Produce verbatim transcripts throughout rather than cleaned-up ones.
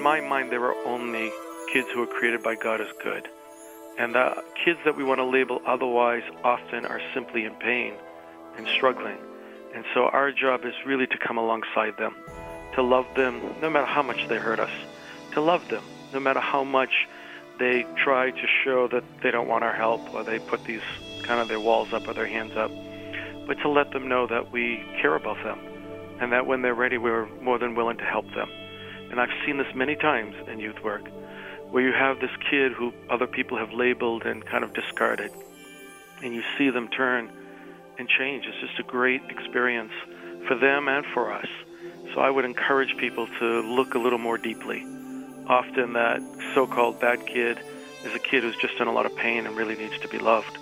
my mind, there are only kids who are created by God as good. And the kids that we want to label otherwise often are simply in pain and struggling. And so our job is really to come alongside them, to love them no matter how much they hurt us, to love them no matter how much they try to show that they don't want our help, or they put these kind of their walls up or their hands up, but to let them know that we care about them and that when they're ready, we're more than willing to help them. And I've seen this many times in youth work, where you have this kid who other people have labeled and kind of discarded, and you see them turn and change. It's just a great experience for them and for us. So I would encourage people to look a little more deeply. Often that so-called bad kid is a kid who's just in a lot of pain and really needs to be loved.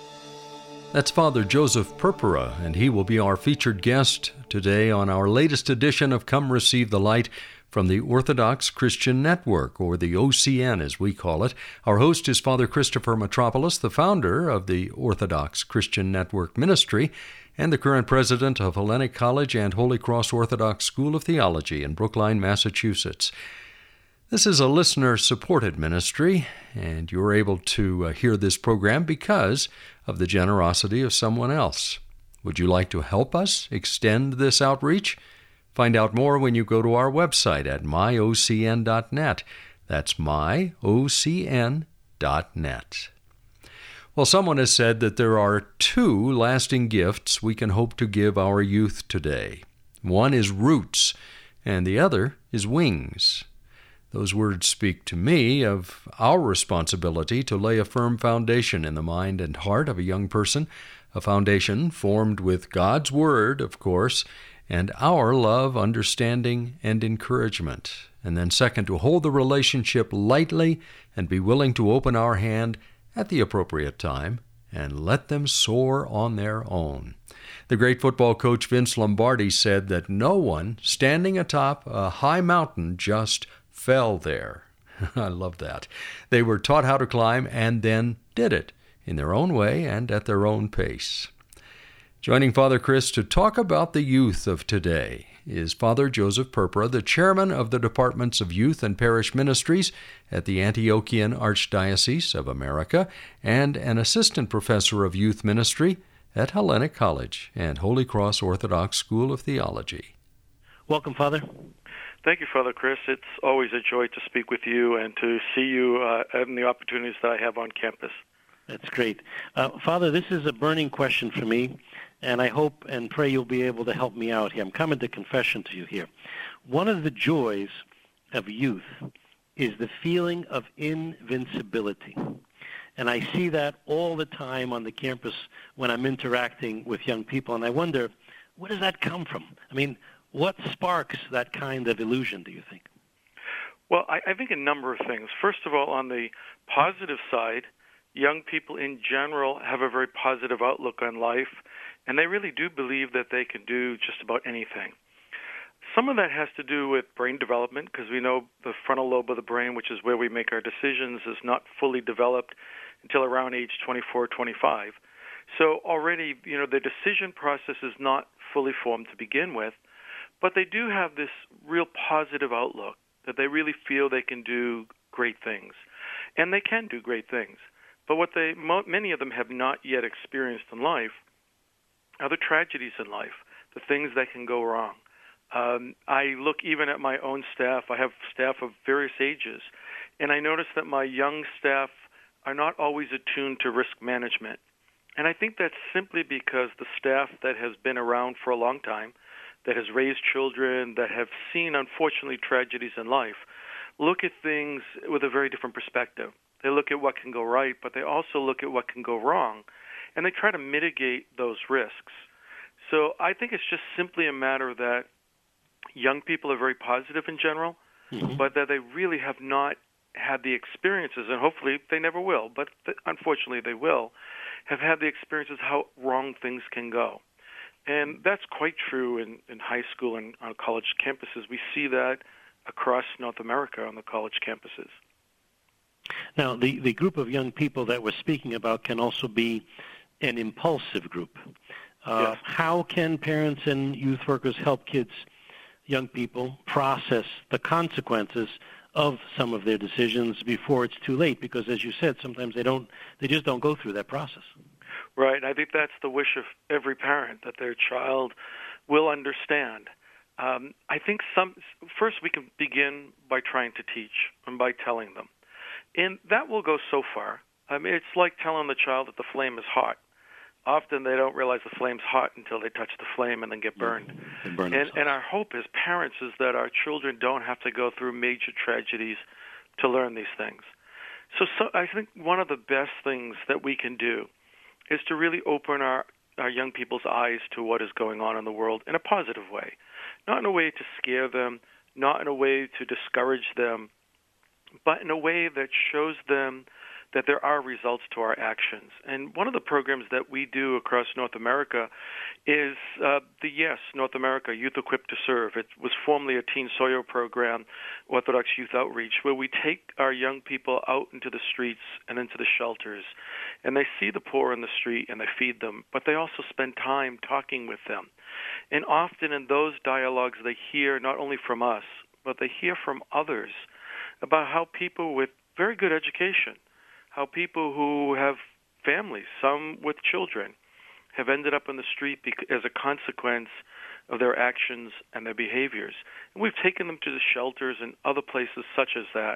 That's Father Joseph Purpura, and he will be our featured guest today on our latest edition of Come Receive the Light from the Orthodox Christian Network, or the O C N as we call it. Our host is Father Christopher Metropolis, the founder of the Orthodox Christian Network Ministry and the current president of Hellenic College and Holy Cross Orthodox School of Theology in Brookline, Massachusetts. This is a listener-supported ministry, and you're able to uh, hear this program because of the generosity of someone else. Would you like to help us extend this outreach? Find out more when you go to our website at my o c n dot net. That's my o c n dot net. Well, someone has said that there are two lasting gifts we can hope to give our youth today. One is roots, and the other is wings. Those words speak to me of our responsibility to lay a firm foundation in the mind and heart of a young person, a foundation formed with God's Word, of course, and our love, understanding, and encouragement. And then second, to hold the relationship lightly and be willing to open our hand at the appropriate time and let them soar on their own. The great football coach Vince Lombardi said that no one standing atop a high mountain just fell there. I love that. They were taught how to climb and then did it in their own way and at their own pace. Joining Father Chris to talk about the youth of today is Father Joseph Purpura, the chairman of the Departments of Youth and Parish Ministries at the Antiochian Archdiocese of America and an assistant professor of youth ministry at Hellenic College and Holy Cross Orthodox School of Theology. Welcome, Father. Thank you, Father Chris. It's always a joy to speak with you and to see you uh, and the opportunities that I have on campus. That's great. Uh, Father, this is a burning question for me, and I hope and pray you'll be able to help me out here. I'm coming to confession to you here. One of the joys of youth is the feeling of invincibility. And I see that all the time on the campus when I'm interacting with young people, and I wonder, where does that come from? I mean, what sparks that kind of illusion, do you think? Well, I, I think a number of things. First of all, on the positive side, young people in general have a very positive outlook on life, and they really do believe that they can do just about anything. Some of that has to do with brain development, because we know the frontal lobe of the brain, which is where we make our decisions, is not fully developed until around age twenty-four, twenty-five. So already, you know, the decision process is not fully formed to begin with, but they do have this real positive outlook that they really feel they can do great things. And they can do great things. But what they, many of them have not yet experienced in life are the tragedies in life, the things that can go wrong. Um, I look even at my own staff. I have staff of various ages, and I notice that my young staff are not always attuned to risk management. And I think that's simply because the staff that has been around for a long time, that has raised children, that have seen, unfortunately, tragedies in life, look at things with a very different perspective. They look at what can go right, but they also look at what can go wrong, and they try to mitigate those risks. So I think it's just simply a matter that young people are very positive in general, mm-hmm. but that they really have not had the experiences, and hopefully they never will, but th- unfortunately they will, have had the experiences how wrong things can go. And that's quite true in, in high school and on college campuses. We see that across North America on the college campuses. Now, the, the group of young people that we're speaking about can also be an impulsive group. Uh, yes. How can parents and youth workers help kids, young people, process the consequences of some of their decisions before it's too late, because as you said, sometimes they don't, they just don't go through that process. Right, and I think that's the wish of every parent, that their child will understand. Um, I think some first we can begin by trying to teach and by telling them. And that will go so far. I mean, it's like telling the child that the flame is hot. Often they don't realize the flame's hot until they touch the flame and then get burned. Mm-hmm. burn and, and our hope as parents is that our children don't have to go through major tragedies to learn these things. So, so I think one of the best things that we can do is to really open our, our young people's eyes to what is going on in the world in a positive way. Not in a way to scare them, not in a way to discourage them, but in a way that shows them that there are results to our actions. And one of the programs that we do across North America is uh, the YES, North America Youth Equipped to Serve. It was formerly a Teen Soyo program, Orthodox Youth Outreach, where we take our young people out into the streets and into the shelters, and they see the poor in the street and they feed them, but they also spend time talking with them. And often in those dialogues they hear not only from us, but they hear from others about how people with very good education, how people who have families, some with children, have ended up in the street as a consequence of their actions and their behaviors. And we've taken them to the shelters and other places such as that.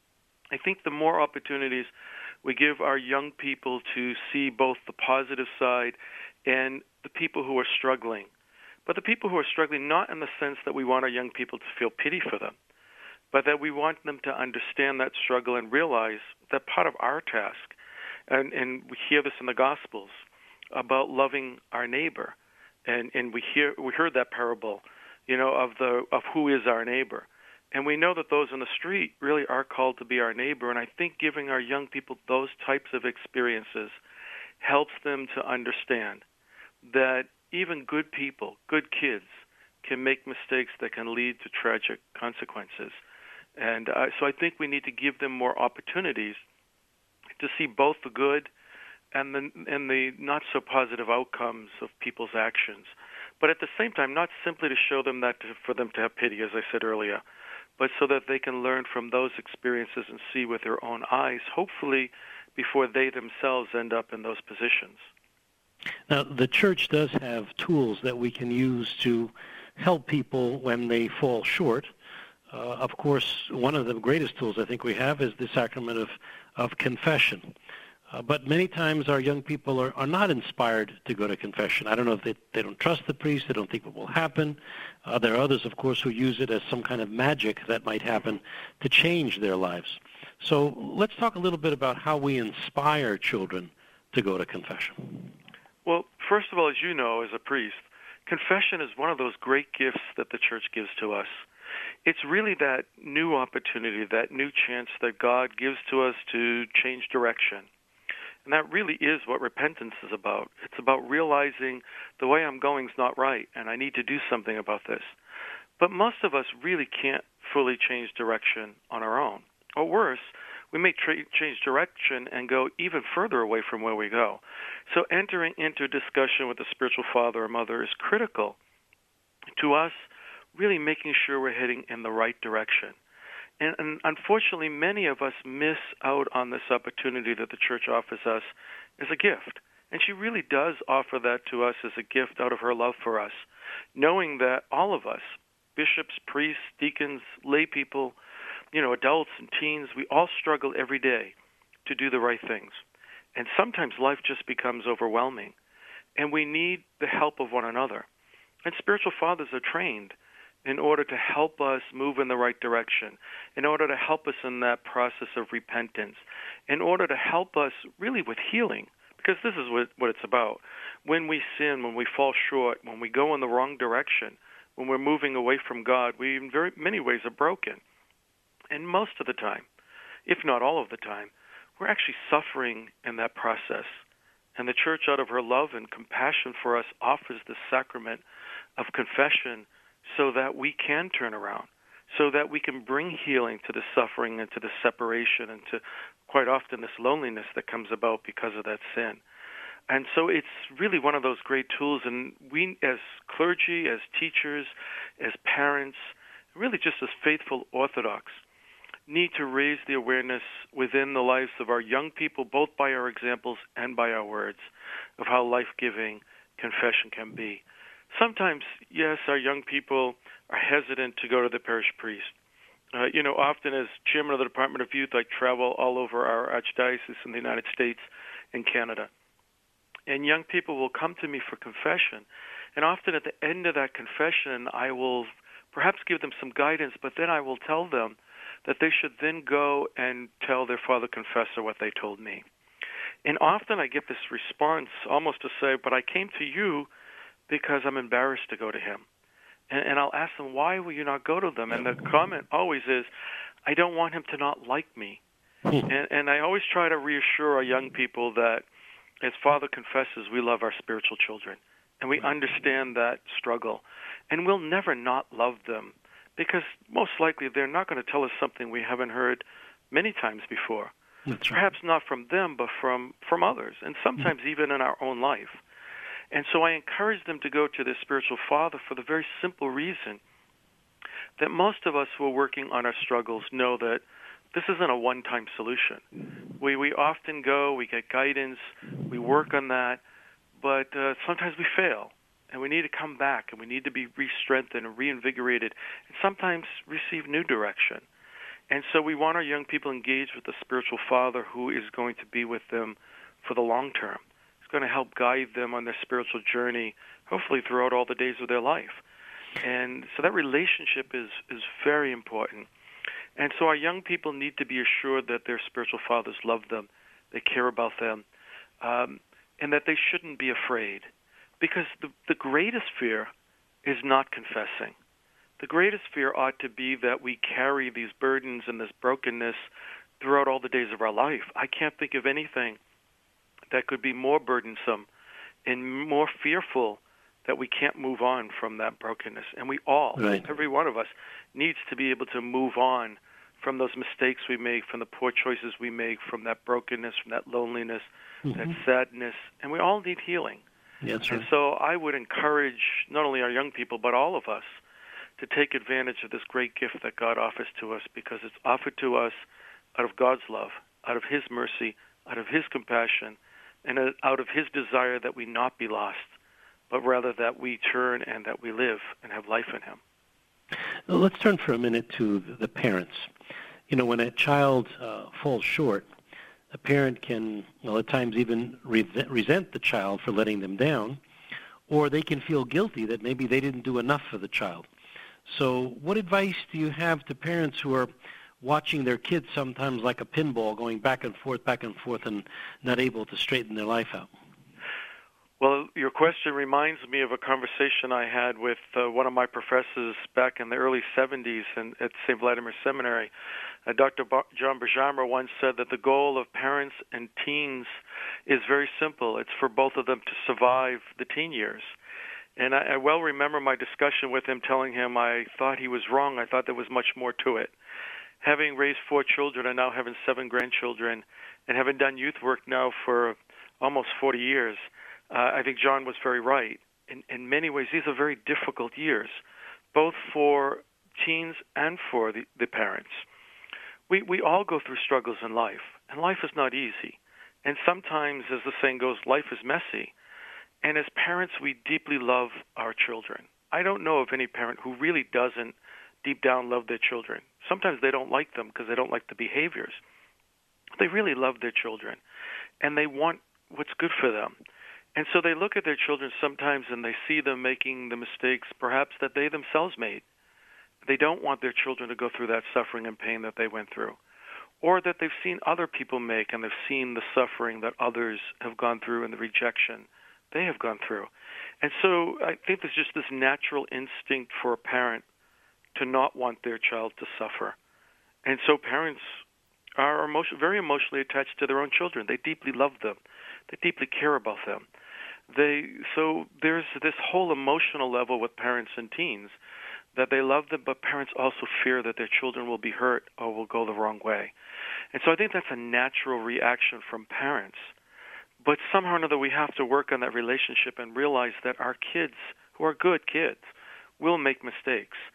I think the more opportunities we give our young people to see both the positive side and the people who are struggling, but the people who are struggling not in the sense that we want our young people to feel pity for them, but that we want them to understand that struggle and realize that part of our task, and, and we hear this in the Gospels, about loving our neighbor. And, and we hear we heard that parable, you know, of the of who is our neighbor. And we know that those in the street really are called to be our neighbor. And I think giving our young people those types of experiences helps them to understand that even good people, good kids, can make mistakes that can lead to tragic consequences. And uh, so I think we need to give them more opportunities to see both the good and the and the not so positive outcomes of people's actions. But at the same time, not simply to show them that to, for them to have pity, as I said earlier, but so that they can learn from those experiences and see with their own eyes, hopefully before they themselves end up in those positions. Now, the church does have tools that we can use to help people when they fall short. Uh, of course, one of the greatest tools I think we have is the sacrament of, of confession. Uh, but many times our young people are, are not inspired to go to confession. I don't know if they, they don't trust the priest, they don't think what will happen. Uh, there are others, of course, who use it as some kind of magic that might happen to change their lives. So let's talk a little bit about how we inspire children to go to confession. Well, first of all, as you know, as a priest, confession is one of those great gifts that the church gives to us. It's really that new opportunity, that new chance that God gives to us to change direction. And that really is what repentance is about. It's about realizing the way I'm going is not right, and I need to do something about this. But most of us really can't fully change direction on our own. Or worse, we may tra- change direction and go even further away from where we go. So entering into discussion with a spiritual father or mother is critical to us really making sure we're heading in the right direction. And, and unfortunately, many of us miss out on this opportunity that the church offers us as a gift. And she really does offer that to us as a gift out of her love for us, knowing that all of us, bishops, priests, deacons, lay people, you know, adults and teens, we all struggle every day to do the right things. And sometimes life just becomes overwhelming. And we need the help of one another. And spiritual fathers are trained in order to help us move in the right direction, in order to help us in that process of repentance, in order to help us really with healing, because this is what, what it's about. When we sin, when we fall short, when we go in the wrong direction, when we're moving away from God, we in very many ways are broken. And most of the time, if not all of the time, we're actually suffering in that process. And the church, out of her love and compassion for us, offers the sacrament of confession so that we can turn around, so that we can bring healing to the suffering and to the separation and to quite often this loneliness that comes about because of that sin. And so it's really one of those great tools, and we as clergy, as teachers, as parents, really just as faithful Orthodox, need to raise the awareness within the lives of our young people, both by our examples and by our words, of how life-giving confession can be. Sometimes, yes, our young people are hesitant to go to the parish priest. Uh, you know, often as chairman of the Department of Youth, I travel all over our archdiocese in the United States and Canada. And young people will come to me for confession. And often at the end of that confession, I will perhaps give them some guidance, but then I will tell them that they should then go and tell their father confessor what they told me. And often I get this response almost to say, but I came to you because I'm embarrassed to go to him. And, and I'll ask them, why will you not go to them? And the comment always is, I don't want him to not like me. and, and I always try to reassure our young people that as Father confesses, we love our spiritual children. And we understand that struggle. And we'll never not love them, because most likely they're not going to tell us something we haven't heard many times before. That's right. Perhaps not from them, but from, from others, and sometimes mm-hmm. even in our own life. And so I encourage them to go to their spiritual father for the very simple reason that most of us who are working on our struggles know that this isn't a one-time solution. We we often go, we get guidance, we work on that, but uh, sometimes we fail, and we need to come back, and we need to be re-strengthened and reinvigorated, and sometimes receive new direction. And so we want our young people engaged with the spiritual father who is going to be with them for the long term. He's going to help guide them on their spiritual journey, hopefully throughout all the days of their life. And so that relationship is, is very important. And so our young people need to be assured that their spiritual fathers love them, they care about them, um, and that they shouldn't be afraid. Because the, the greatest fear is not confessing. The greatest fear ought to be that we carry these burdens and this brokenness throughout all the days of our life. I can't think of anything that could be more burdensome and more fearful that we can't move on from that brokenness. And we all, right. every one of us, needs to be able to move on from those mistakes we make, from the poor choices we make, from that brokenness, from that loneliness, mm-hmm. that sadness. And we all need healing. Yeah, that's right. And so I would encourage not only our young people, but all of us, to take advantage of this great gift that God offers to us, because it's offered to us out of God's love, out of His mercy, out of His compassion, and out of His desire that we not be lost, but rather that we turn and that we live and have life in Him. Well, let's turn for a minute to the parents. You know, when a child uh, falls short, a parent can, well, at times even re- resent the child for letting them down, or they can feel guilty that maybe they didn't do enough for the child. So what advice do you have to parents who are watching their kids sometimes like a pinball going back and forth, back and forth, and not able to straighten their life out? Well, your question reminds me of a conversation I had with uh, one of my professors back in the early seventies in, at Saint Vladimir Seminary. Uh, Doctor Ba- John Bajamra once said that the goal of parents and teens is very simple. It's for both of them to survive the teen years. And I, I well remember my discussion with him, telling him I thought he was wrong. I thought there was much more to it. Having raised four children and now having seven grandchildren, and having done youth work now for almost forty years, uh, I think John was very right. In, in many ways, these are very difficult years, both for teens and for the, the parents. We, we all go through struggles in life, and life is not easy. And sometimes, as the saying goes, life is messy. And as parents, we deeply love our children. I don't know of any parent who really doesn't deep down love their children. Sometimes they don't like them because they don't like the behaviors. They really love their children, and they want what's good for them. And so they look at their children sometimes and they see them making the mistakes perhaps that they themselves made. They don't want their children to go through that suffering and pain that they went through, or that they've seen other people make and they've seen the suffering that others have gone through and the rejection they have gone through. And so I think there's just this natural instinct for a parent to not want their child to suffer. And so parents are emotion, very emotionally attached to their own children. They deeply love them. They deeply care about them. They so there's this whole emotional level with parents and teens that they love them, but parents also fear that their children will be hurt or will go the wrong way. And so I think that's a natural reaction from parents. But somehow or another we have to work on that relationship and realize that our kids, who are good kids, will make mistakes.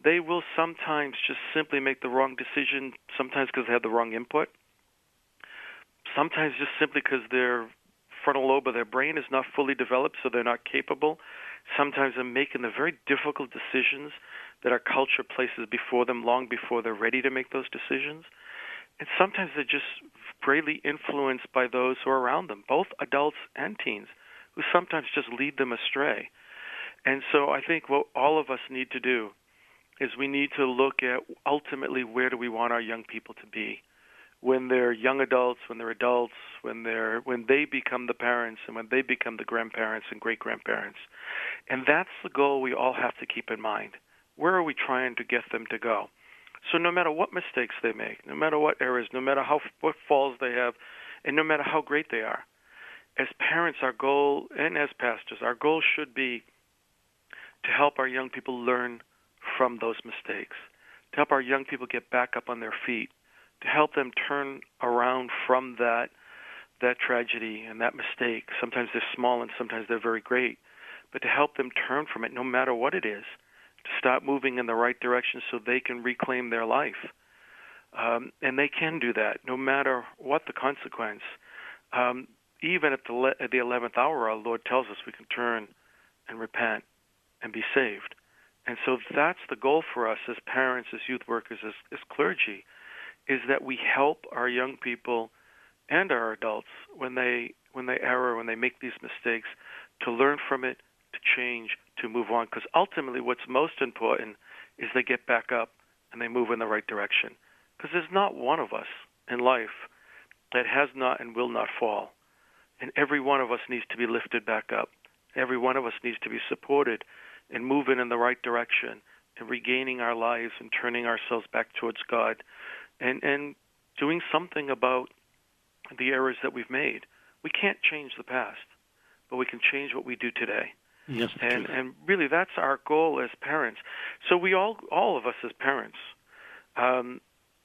they will sometimes just simply make the wrong decision, sometimes because they have the wrong input, sometimes just simply because their frontal lobe of their brain is not fully developed, so they're not capable. Sometimes they're making the very difficult decisions that our culture places before them long before they're ready to make those decisions. And sometimes they're just greatly influenced by those who are around them, both adults and teens, who sometimes just lead them astray. And so I think what all of us need to do is we need to look at ultimately where do we want our young people to be when they're young adults, when they're adults, when they're when they become the parents, and when they become the grandparents and great-grandparents. And that's the goal we all have to keep in mind. Where are we trying to get them to go? So no matter what mistakes they make, no matter what errors, no matter how what falls they have, and no matter how great they are, as parents, our goal, and as pastors, our goal should be to help our young people learn from those mistakes, to help our young people get back up on their feet, to help them turn around from that that tragedy and that mistake. Sometimes they're small and sometimes they're very great, but to help them turn from it no matter what it is, to start moving in the right direction so they can reclaim their life. Um, and they can do that no matter what the consequence. Um, even at the, le- at the eleventh hour, our Lord tells us we can turn and repent and be saved. And so that's the goal for us as parents, as youth workers, as, as clergy, is that we help our young people and our adults when they when they err, when they make these mistakes, to learn from it, to change, to move on. Because ultimately what's most important is they get back up and they move in the right direction. Because there's not one of us in life that has not and will not fall. And every one of us needs to be lifted back up. Every one of us needs to be supported and moving in the right direction and regaining our lives and turning ourselves back towards God and, and doing something about the errors that we've made. We can't change the past, but we can change what we do today. Yes, and and really that's our goal as parents. So we all, all of us as parents, um,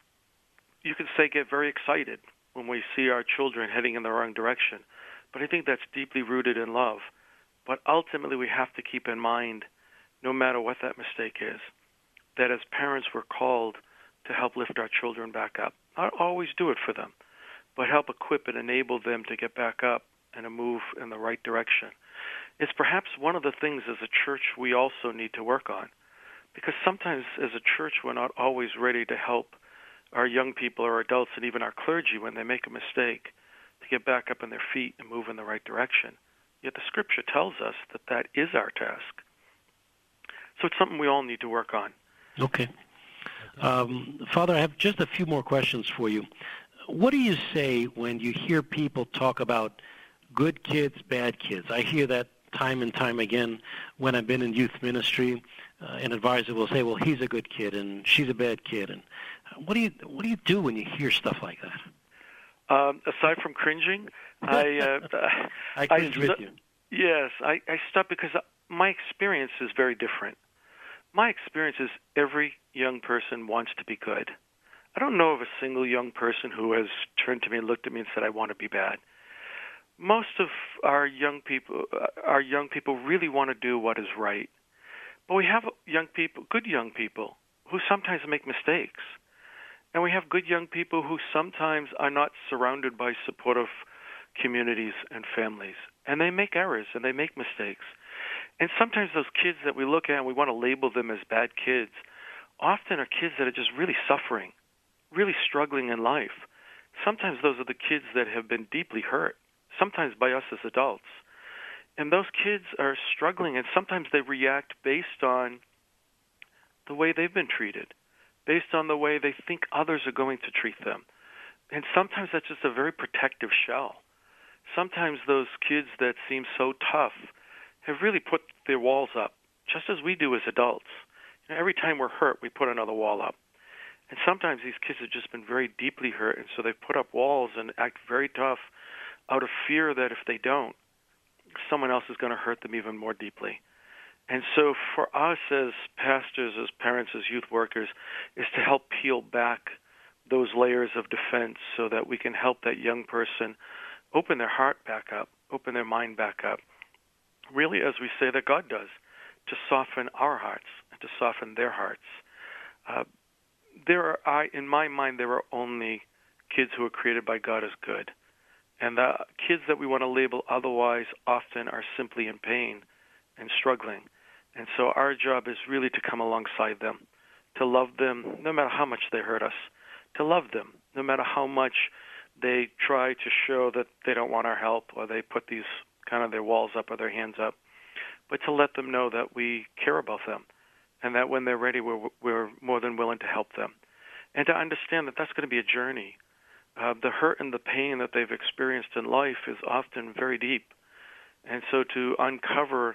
you could say get very excited when we see our children heading in the wrong direction. But I think that's deeply rooted in love. But ultimately we have to keep in mind, no matter what that mistake is, that as parents we're called to help lift our children back up. Not always do it for them, but help equip and enable them to get back up and to move in the right direction. It's perhaps one of the things as a church we also need to work on, because sometimes as a church we're not always ready to help our young people or adults and even our clergy when they make a mistake to get back up on their feet and move in the right direction. Yet the Scripture tells us that that is our task. So it's something we all need to work on. Okay. Um, Father, I have just a few more questions for you. What do you say when you hear people talk about good kids, bad kids? I hear that time and time again when I've been in youth ministry. Uh, an advisor will say, well, he's a good kid and she's a bad kid. And what do you what do you do when you hear stuff like that? Um, aside from cringing, I uh, I cringe I with stu- you. Yes, I, I stop because my experience is very different. My experience is every young person wants to be good. I don't know of a single young person who has turned to me and looked at me and said, I want to be bad. Most of our young people, our young people really want to do what is right. But we have young people, good young people, who sometimes make mistakes. And we have good young people who sometimes are not surrounded by supportive communities and families. And they make errors and they make mistakes. And sometimes those kids that we look at and we want to label them as bad kids often are kids that are just really suffering, really struggling in life. Sometimes those are the kids that have been deeply hurt, sometimes by us as adults. And those kids are struggling, and sometimes they react based on the way they've been treated, based on the way they think others are going to treat them. And sometimes that's just a very protective shell. Sometimes those kids that seem so tough have really put their walls up, just as we do as adults. You know, every time we're hurt, we put another wall up. And sometimes these kids have just been very deeply hurt, and so they put up walls and act very tough out of fear that if they don't, someone else is going to hurt them even more deeply. And so for us as pastors, as parents, as youth workers, is to help peel back those layers of defense so that we can help that young person open their heart back up, open their mind back up, really as we say that God does, to soften our hearts and to soften their hearts. Uh, there are, I, in my mind, there are only kids who are created by God as good. And the kids that we want to label otherwise often are simply in pain and struggling. And so our job is really to come alongside them, to love them no matter how much they hurt us, to love them no matter how much they try to show that they don't want our help, or they put these kind of their walls up or their hands up, but to let them know that we care about them and that when they're ready, we're, we're more than willing to help them. And to understand that that's going to be a journey. Uh, the hurt and the pain that they've experienced in life is often very deep. And so to uncover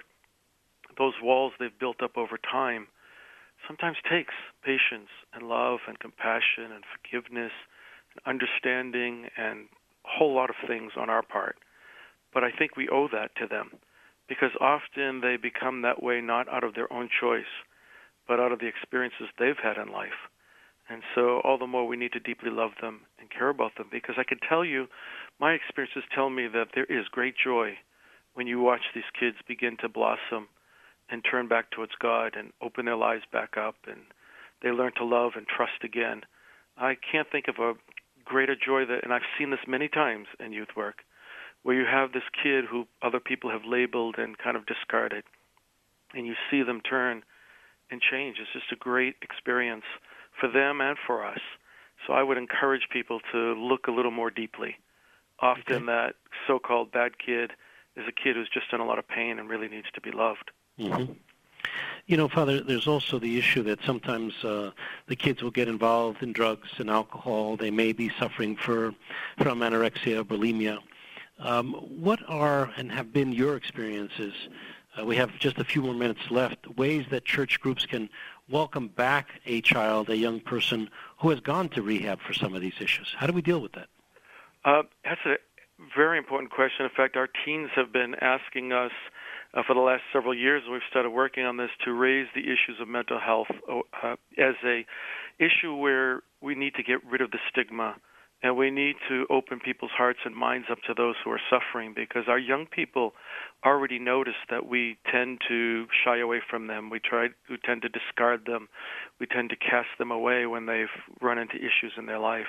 those walls they've built up over time sometimes takes patience and love and compassion and forgiveness and understanding and a whole lot of things on our part. But I think we owe that to them, because often they become that way not out of their own choice, but out of the experiences they've had in life. And so all the more we need to deeply love them and care about them, because I can tell you, my experiences tell me that there is great joy when you watch these kids begin to blossom and turn back towards God and open their lives back up, and they learn to love and trust again. I can't think of a greater joy that, and I've seen this many times in youth work, where you have this kid who other people have labeled and kind of discarded, and you see them turn and change. It's just a great experience for them and for us. So I would encourage people to look a little more deeply. Often okay. that so-called bad kid is a kid who's just in a lot of pain and really needs to be loved. Mm-hmm. You know, Father, there's also the issue that sometimes uh, the kids will get involved in drugs and alcohol. They may be suffering for, from anorexia or bulimia. Um, what are and have been your experiences? Uh, we have just a few more minutes left. Ways that church groups can welcome back a child, a young person who has gone to rehab for some of these issues. How do we deal with that? Uh, that's a very important question. In fact, our teens have been asking us uh, for the last several years, we've started working on this, to raise the issues of mental health uh, as a issue where we need to get rid of the stigma. And we need to open people's hearts and minds up to those who are suffering, because our young people already notice that we tend to shy away from them. We try, we tend to discard them. We tend to cast them away when they've run into issues in their life.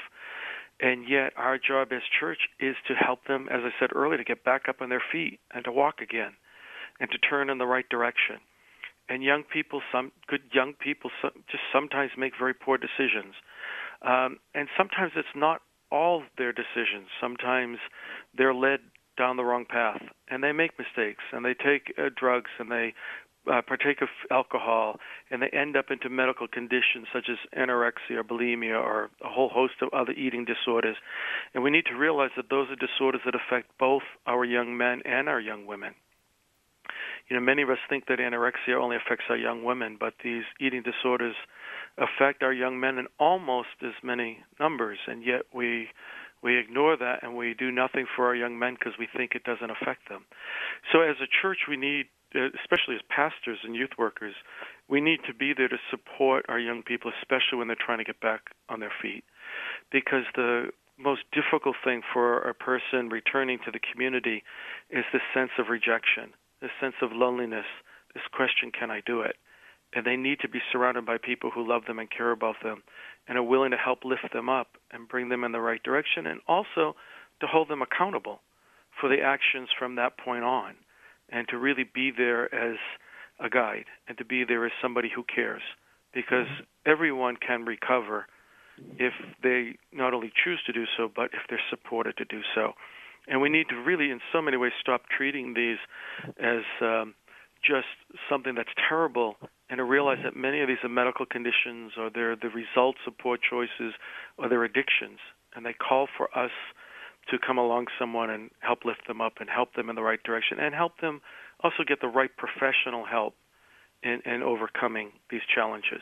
And yet our job as church is to help them, as I said earlier, to get back up on their feet and to walk again and to turn in the right direction. And young people, some good young people, some, just sometimes make very poor decisions. Um, and sometimes it's not all their decisions. Sometimes they're led down the wrong path, and they make mistakes, and they take uh, drugs, and they uh, partake of alcohol, and they end up into medical conditions such as anorexia or bulimia or a whole host of other eating disorders. And we need to realize that those are disorders that affect both our young men and our young women. You know, many of us think that anorexia only affects our young women, but these eating disorders affect our young men in almost as many numbers, and yet we we ignore that and we do nothing for our young men because we think it doesn't affect them. So as a church, we need, especially as pastors and youth workers, we need to be there to support our young people, especially when they're trying to get back on their feet, because the most difficult thing for a person returning to the community is this sense of rejection, this sense of loneliness, this question, can I do it? And they need to be surrounded by people who love them and care about them and are willing to help lift them up and bring them in the right direction, and also to hold them accountable for the actions from that point on, and to really be there as a guide and to be there as somebody who cares, because everyone can recover if they not only choose to do so, but if they're supported to do so. And we need to really, in so many ways, stop treating these as um, just something that's terrible, and to realize that many of these are medical conditions, or they're the results of poor choices, or they're addictions, and they call for us to come along someone and help lift them up and help them in the right direction, and help them also get the right professional help in, in overcoming these challenges.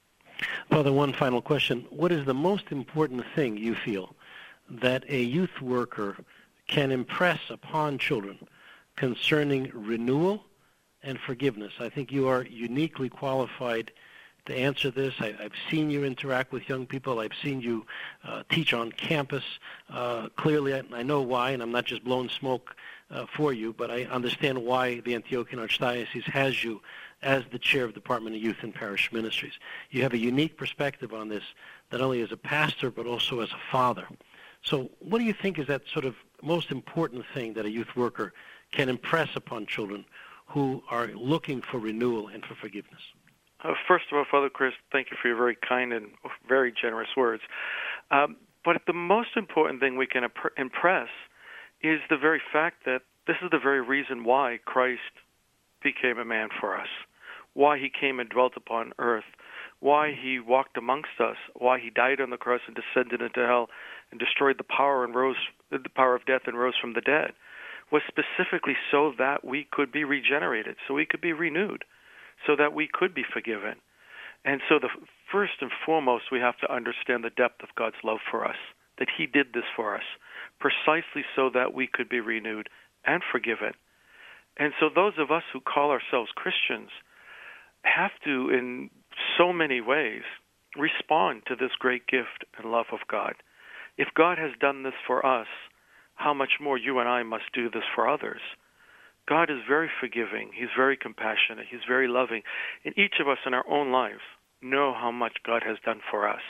Father, one final question. What is the most important thing you feel that a youth worker can impress upon children concerning renewal and forgiveness? I think you are uniquely qualified to answer this. I, I've seen you interact with young people. I've seen you uh, teach on campus. Uh, clearly, I, I know why, and I'm not just blowing smoke uh, for you, but I understand why the Antiochian Archdiocese has you as the chair of the Department of Youth and Parish Ministries. You have a unique perspective on this, not only as a pastor, but also as a father. So what do you think is that sort of most important thing that a youth worker can impress upon children who are looking for renewal and for forgiveness? Uh, first of all, Father Chris, thank you for your very kind and very generous words. Um, but the most important thing we can imp- impress is the very fact that this is the very reason why Christ became a man for us, why he came and dwelt upon earth, why he walked amongst us, why he died on the cross and descended into hell and destroyed the power and rose the power of death and rose from the dead, was specifically so that we could be regenerated, so we could be renewed, so that we could be forgiven. And so the first and foremost, we have to understand the depth of God's love for us, that he did this for us, precisely so that we could be renewed and forgiven. And so those of us who call ourselves Christians have to, in so many ways, respond to this great gift and love of God. If God has done this for us, how much more you and I must do this for others. God is very forgiving. He's very compassionate. He's very loving. And each of us in our own lives know how much God has done for us.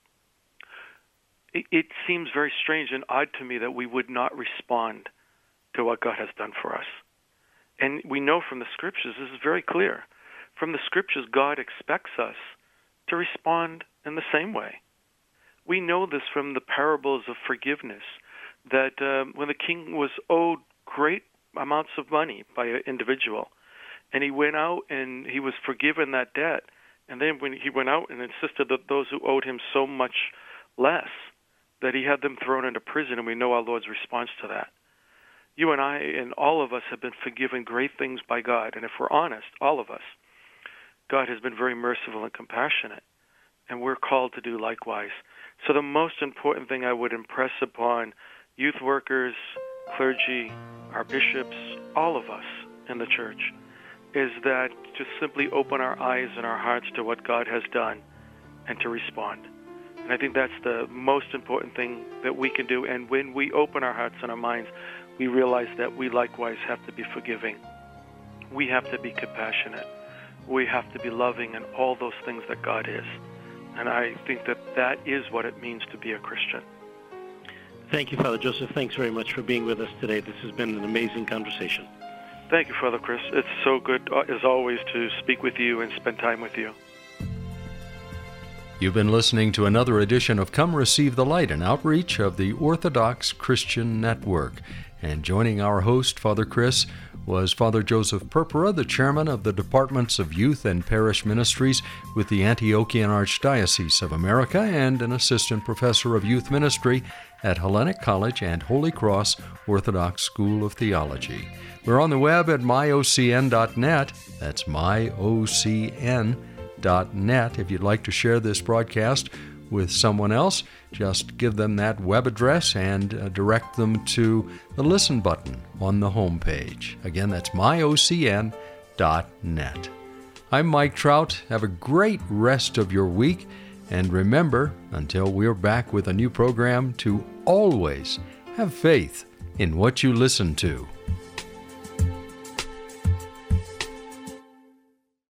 It, it seems very strange and odd to me that we would not respond to what God has done for us. And we know from the Scriptures, this is very clear. From the Scriptures, God expects us to respond in the same way. We know this from the parables of forgiveness, that um, when the king was owed great amounts of money by an individual, and he went out and he was forgiven that debt, and then when he went out and insisted that those who owed him so much less, that he had them thrown into prison, and we know our Lord's response to that. You and I and all of us have been forgiven great things by God, and if we're honest, all of us, God has been very merciful and compassionate, and we're called to do likewise. So the most important thing I would impress upon youth workers, clergy, our bishops, all of us in the church, is that to simply open our eyes and our hearts to what God has done and to respond. And I think that's the most important thing that we can do. And when we open our hearts and our minds, we realize that we likewise have to be forgiving. We have to be compassionate. We have to be loving and all those things that God is. And I think that that is what it means to be a Christian. Thank you, Father Joseph. Thanks very much for being with us today. This has been an amazing conversation. Thank you, Father Chris. It's so good, as always, to speak with you and spend time with you. You've been listening to another edition of Come Receive the Light, an outreach of the Orthodox Christian Network. And joining our host, Father Chris, was Father Joseph Purpura, the chairman of the Departments of Youth and Parish Ministries with the Antiochian Archdiocese of America and an assistant professor of youth ministry at Hellenic College and Holy Cross Orthodox School of Theology. We're on the web at my o c n dot net. That's my o c n dot net. If you'd like to share this broadcast with someone else, just give them that web address and uh, direct them to the listen button on the home page. Again, that's my o c n dot net. I'm Mike Trout. Have a great rest of your week. And remember, until we're back with a new program, to always have faith in what you listen to.